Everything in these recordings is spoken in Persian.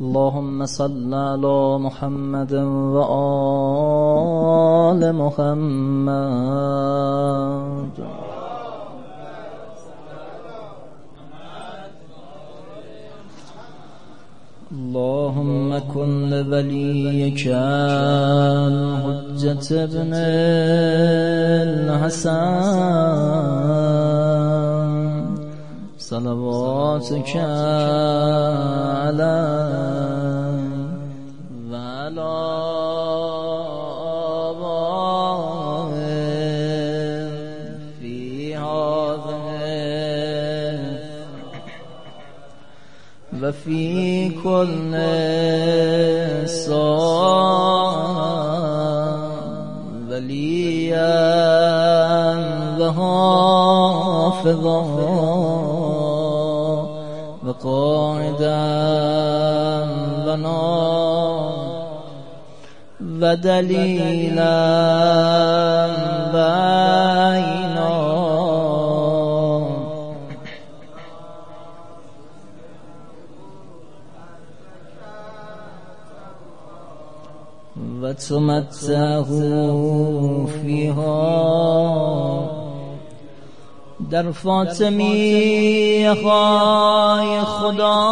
اللهم صل على محمد وآل محمد. اللهم كن لوليك الحجة ابن الحسن صلواتك عليه وعلى آبائه في هذه وفي كل ساعة وليا وحافظا وقائدا لنا ودليلا بينا وتمتعه فيها در فاطمی خای خدا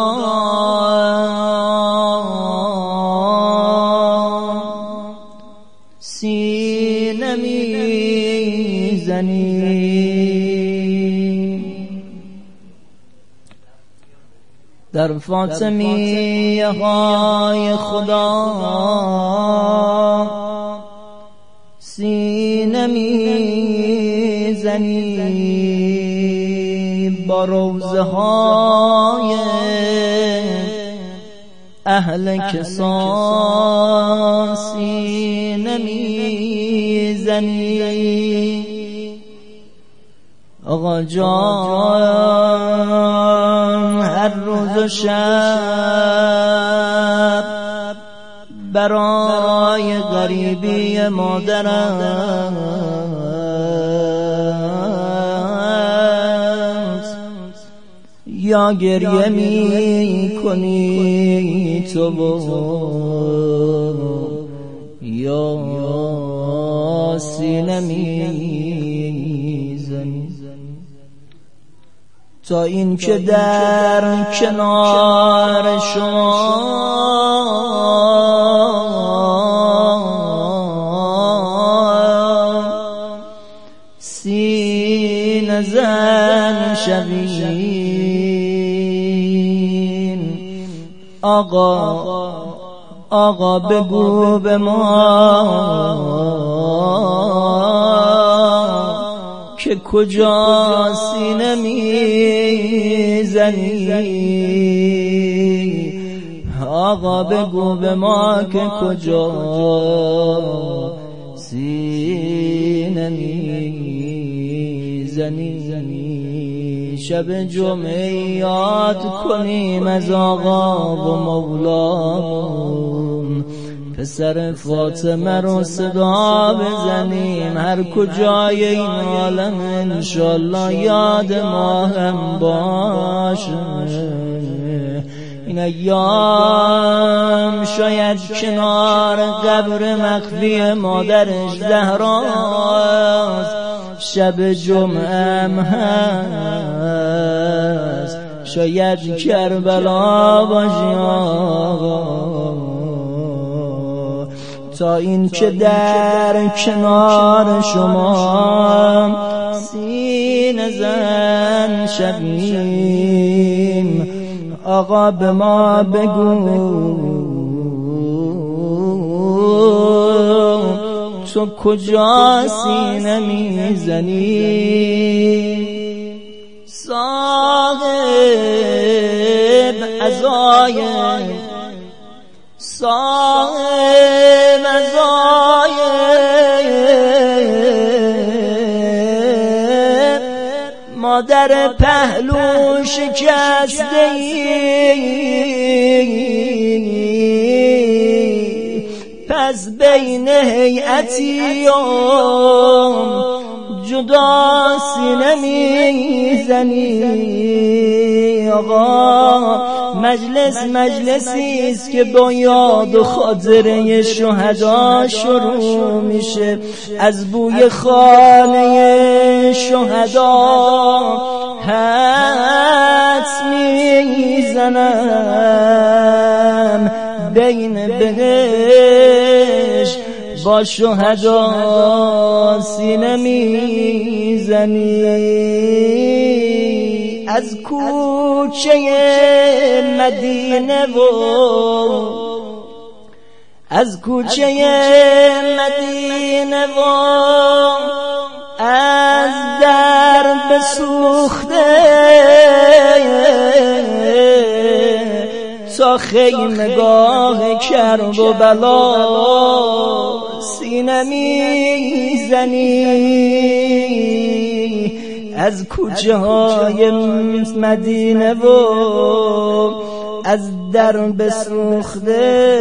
سینه میزنی در فاطمی خای خدا سینه میزنی با روزه های اهل کسان سینه میزنی آقا جان هر روز و شب برای غریبی مادرم یا گریه می کنی تو یا سینه می زنی تا این که در کنار شما سینه زن شویم آقا بگو به ما که کجا سینه میزنی آقا بگو به ما که کجا سینه میزنی شب جمعه یاد کنیم از آقا و مولامون پسر فاطمه رو صدا بزنیم هر کجای این عالم انشالله یاد ما هم باشه این ایام شاید کنار قبر مخفی مادرش زهراست شب جمعه هم هست شاید کربلا باشی آقا تا این که در کنار شما سینه زن شویم آقا به ما بگو تو کجا سینه میزنی صاحب عزای مادر پهلو شکسته پس بین هیئتیم جدا سینه میزنی آقا مجلسی است که با یاد و خاطره شهدا شروع میشه. از بوی خانه شهدا حدس میزنم بین بهشت با شهدا سینه میزنی. از کوچه مدینه و از در بسوخته تا خیمگاه کرب و بلا سینه میزنی. از کوچه های مدینه و از در بسوخته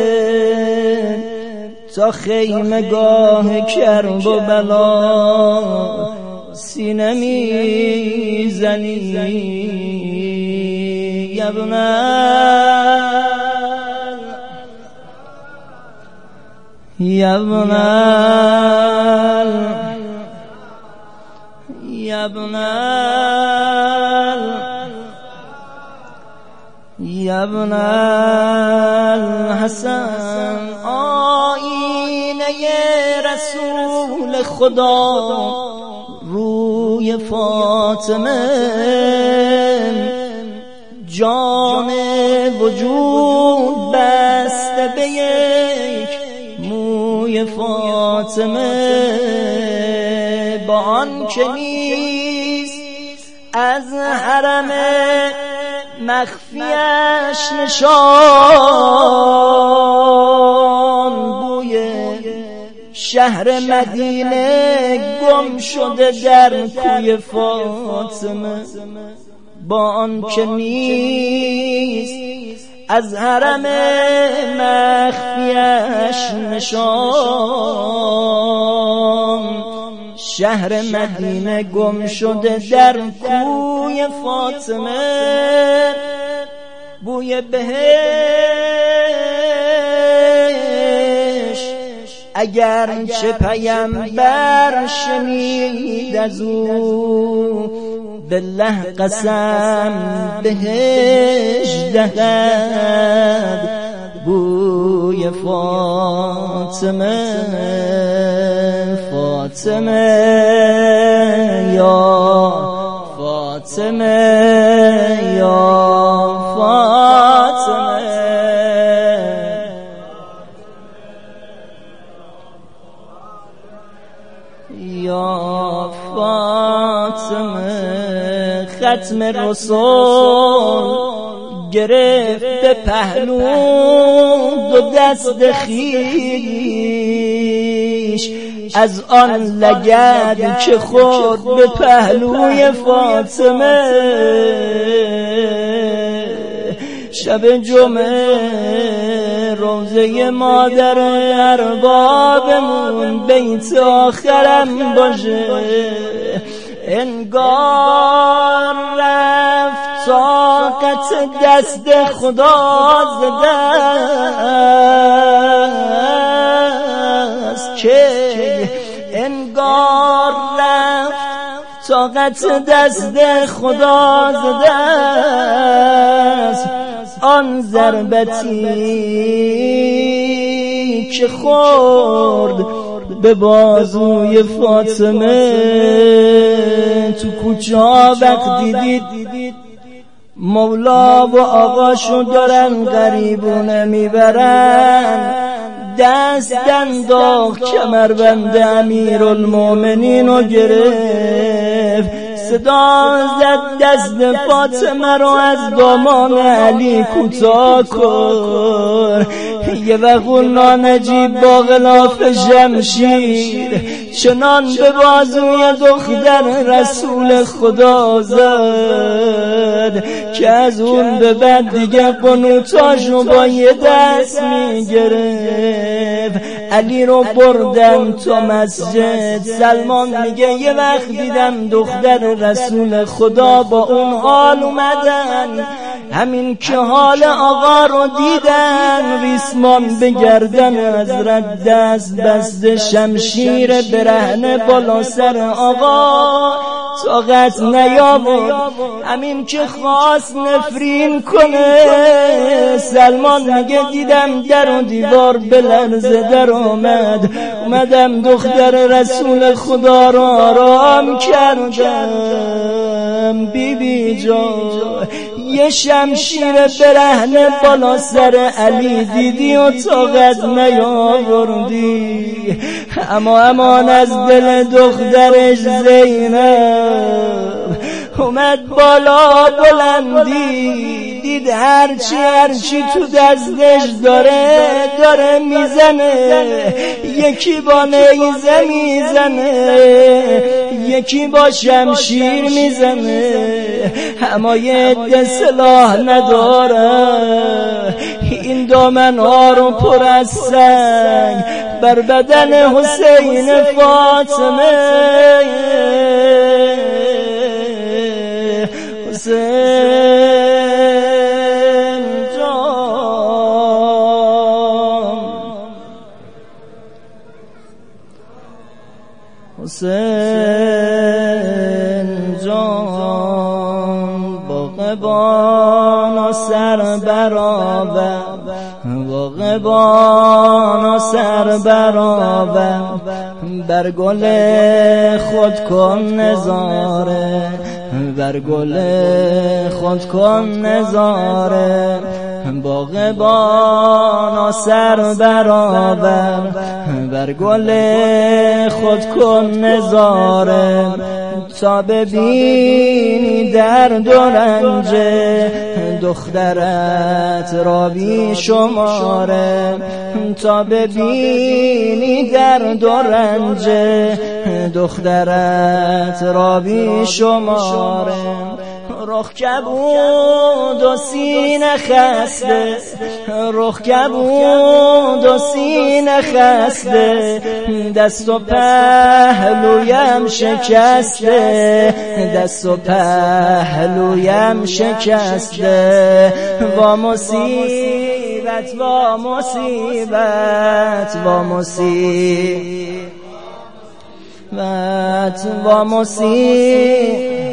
تا خیمگاه کرب و بلا سینه میزنی. یا ابن الحسن آینه رسول خدا روی فاطمه جام وجود بسته به یک موی فاطمه با آن که نیست از حرم مخفیش نشان بوی شهر مدینه گم شده در کوی فاطمه با آن که نیست از حرم مخفیش نشان شهر مدینه گم شده در کوی فاطمه بوی بهشت اگر چه پیامبر شنید از او بالله قسم بهش دهد بوی فاطمه یا فاطمه ختم رسول گرفت به پهلو دو دست خویش از آن لگد که خورد به پهلوی فاطمه شب جمعه روزه مادر اربابمون بیت آخرم باشه انگار رفت طاقت دست خدا زده است که انگار رفت طاقت دست خدا زده است آن ضربتی که خورد به بازوی فاطمه تو کوچه ها وقتی دید مولا و آقاشو دارن غریبونه میبرن دست انداخت کمربند امیرالمومنین رو گرفت صدا زد دست فاطمه رو از دامان علی کوتاه کن یه وقت نجیب با غلاف جمشید چنان به بازوی دختر رسول خدا زد که از اون به بعد دیگه قنوتاشو با یه دست میگرفت علی رو بردن تا مسجد سلمان میگه یه وقت دیدم دختر رسول خدا با اون حال اومدن همین که حال آقا رو دیدن ریسمان به گردن حضرت دست بسته شمشیر برهنه بالا سر آقا طاقت نیاورد. همین که خواست نفرین کنه سلمان میگه دیدم در و دیوار به لرزه در اومدم دختر رسول خدا را آرام کردم. بی جان یه شمشیر برهنه بالا سر علی دیدی و طاقت نیاوردی، اما امان از دل دخترش زینب اومد بالا بلندی، دید هرچی تو دستش داره میزنه، یکی با نیزه میزنه یکی با شمشیر میزنه، اما یه عده سلاح نداره. این دامن‌ها رو پر از سنگ بر بدن حسین فاطمه، حسین جان حسین جان باغبان و سر برآور، باغبان و سر برآور، بر گل خود کن نظاره، بر گل خود کن نظاره، باغبان و سر برآور، بر گل خود کن نظاره، تا ببینی درد و رنج دخترت را بی شماره، تا ببینی درد و رنج دخترت را بی شماره. رخ کبود و سینه خسته، رخ کبود و سینه خسته، دست و پهلویم شکسته، دست و پهلویم شکسته، و مصیبت و مصیبت و مصیبت و مصیبت.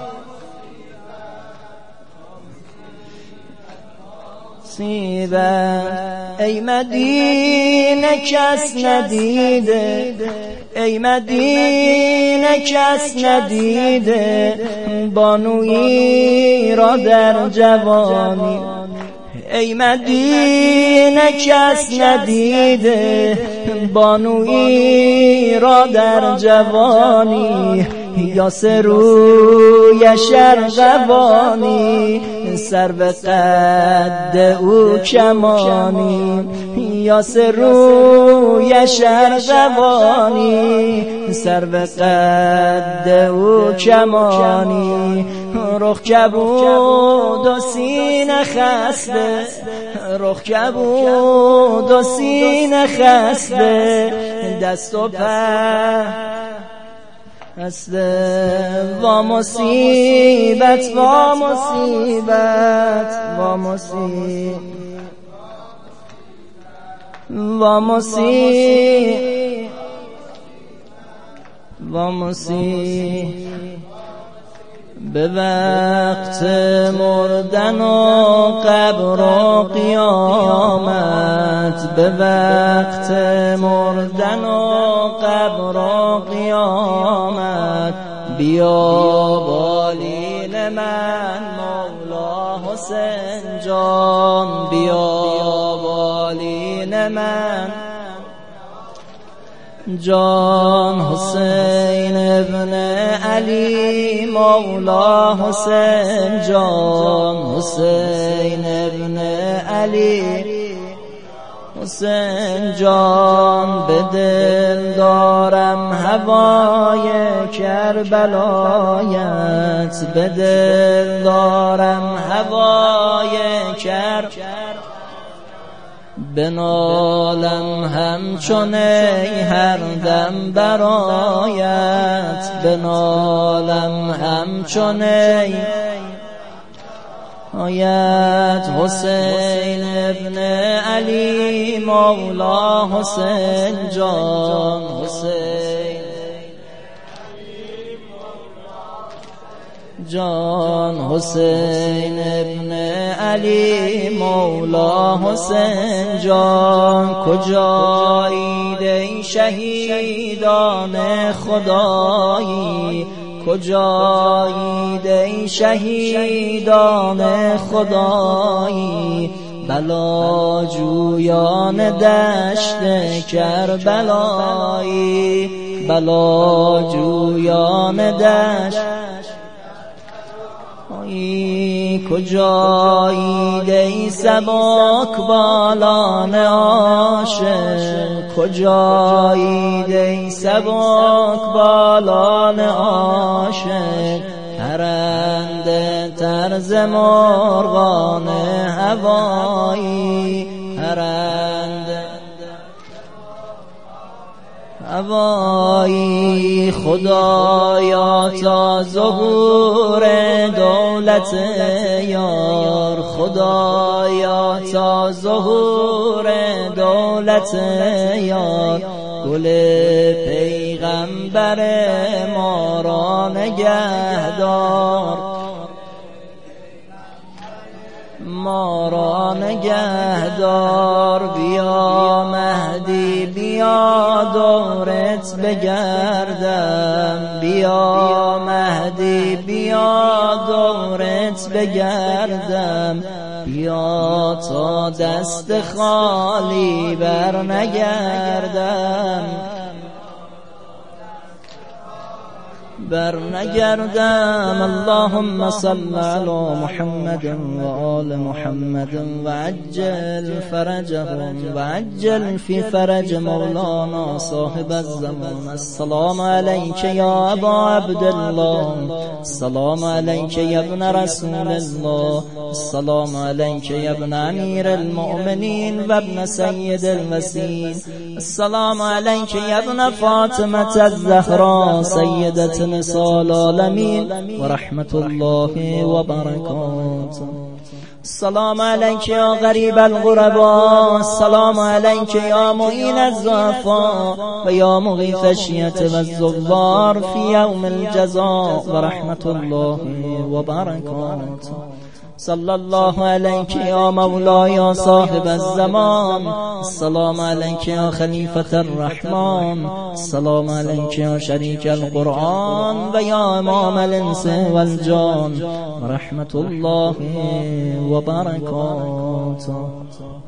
ای مدینه کس ندیده، ای مدینه کس ندیده، بانویی را در جوانی، ای مدینه کس ندیده، بانویی را در جوانی، یاسر رویش ارغوانی، سرو قد او کمانی، یاسر رویش ارغوانی، سرو قد او کمانی، رخ کبود و سینه خسته، رخ کبود و سینه خسته، دست و و مصیبت و مصیبت و مصیبت و مصیبت و مصیبت. به وقت مردن و قبر و قیامت، به وقت مردن و قبر و قیامت، بیا بالین من مولا حسین جان، بیا بالین من جان، حسین ابن علی مولا حسین جان، حسین ابن علی حسین جان. به دل دارم هوای کربلایت، به دل دارم هوای بنالم همچون ای هر دم برایت، بنالم همچون ای آیت حسین ابن علی مولا حسین جان حسین جان حسین ابن علی مولا حسین جان کجایید ای شهیدان خدایی کجایید ای شهیدان خدایی بلا جویان دشت کربلایی بلا جویان دشت کجایید ای سبک بالان عاشق کجایید ای سبک بالان عاشق پرنده طرز مرغان هوایی پرنده هوایی خدایا تا ظهور دولت یار خدایا تا ظهور دولت یار گل پیغمبر ما را نگهدار ما را نگهدار بیا مهدی بیا دورت بگردم بیا مهدی بیا دورت بگردم بیا تا دست خالی بر نگردم برنگردم اللهم صل على محمد وآل محمد وعجل فرجهم وعجل في فرج مولانا صاحب الزمان السلام عليك يا أبا عبد الله السلام عليك يا ابن رسول الله السلام عليك يا ابن أمير المؤمنين وابن سيد الوسيم السلام عليك يا ابن فاطمة الزهراء سيدة نساء العالمين ورحمة الله وبركاته السلام عليك يا غريب الغرباء السلام عليك يا معين الضعفاء ويا مغيث الشية والزوار في يوم الجزاء ورحمة الله وبركاته صلى الله عليك يا مولاي يا صاحب الزمان السلام عليك يا خليفة الرحمن السلام عليك يا شريك القرآن ويا إمام الإنس والجان ورحمة الله وبركاته